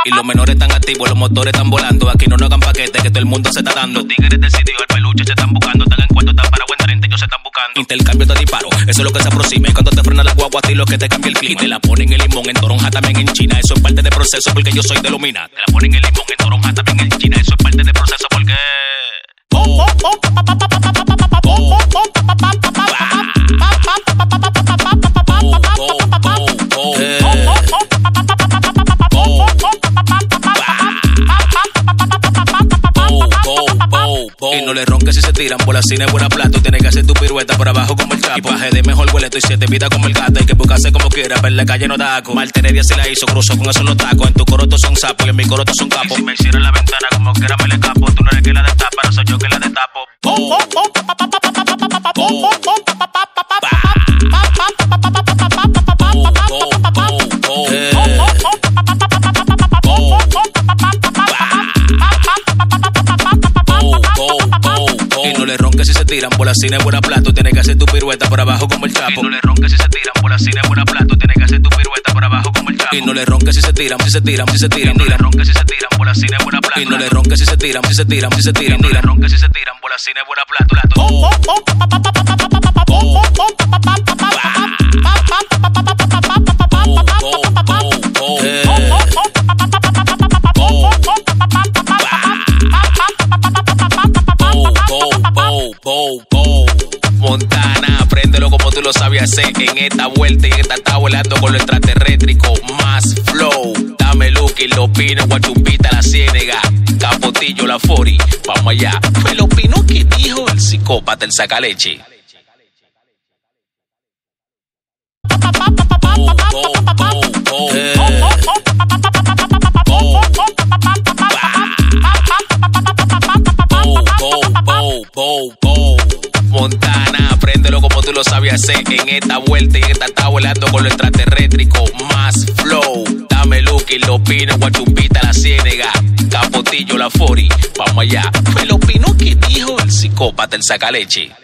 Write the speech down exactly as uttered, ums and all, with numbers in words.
Y los menores están activos, los motores están volando. Aquí no nos hagan paquetes, que todo el mundo se está dando. Los tigres decididos, el peluche se están buscando. Están en cuento, están para buen treinta, ellos se están buscando. Intercambio de disparo, eso es lo que se aproxima. Y cuando te frena la guagua, a ti lo que te cambia el clima. Y te la ponen en limón, en toronja también en China. Eso es parte del proceso porque yo soy de Lumina. Te la ponen en limón, en toronja también en China. Eso es parte del proceso porque... Oh, oh, oh, y no le ronques si se tiran por la cine buena plato. Tienes que hacer tu pirueta por abajo como el capo. Y baje de mejor boleto y siete vidas como el gato. Hay que buscarse como quiera, pero en la calle no da aco. Martenedia se la hizo, cruzó con eso los tacos. En tu coroto son sapos y en mi coroto son capos. Y si me hicieron la ventana como quiera me le capo. Tú no eres que la destapa, no soy yo que la destapo. Oh, oh, oh, oh, oh, oh. Y no le ronques si se tiran por la cine buena plato. Tienes que hacer tu pirueta por abajo como el chapo. Y no le ronques si se tiran por la cine buena plato. Tienes que hacer tu pirueta por abajo como el chapo. Y no le ronques si se tiran, si se tiran, si se tiran. Y no le ronques si se tiran por la cine buena plato. Y no le ronques si se tiran, si se tiran, si se tiran. Y no le ronques si se tiran por la cine buena plato. Oh, oh, oh. Bow, bow. Montana, apréndelo como tú lo sabías hacer. En esta vuelta y en esta está volando con lo extraterrétrico. Más flow, dame look y los pinos, guachupita la ciénega. Capotillo, la fori, vamos allá. Fue lo pino que dijo el psicópata, el sacaleche. Bow, bow, bow, bow. Eh. Bow, bow, bow. Montana, apréndelo como tú lo sabías hacer. En esta vuelta y en esta está volando con lo extraterrétrico. Más flow, dame look y los pinos, guachupita la ciénega. Capotillo, la fori, vamos allá. Fue lo pino que dijo el psicópata, el sacaleche.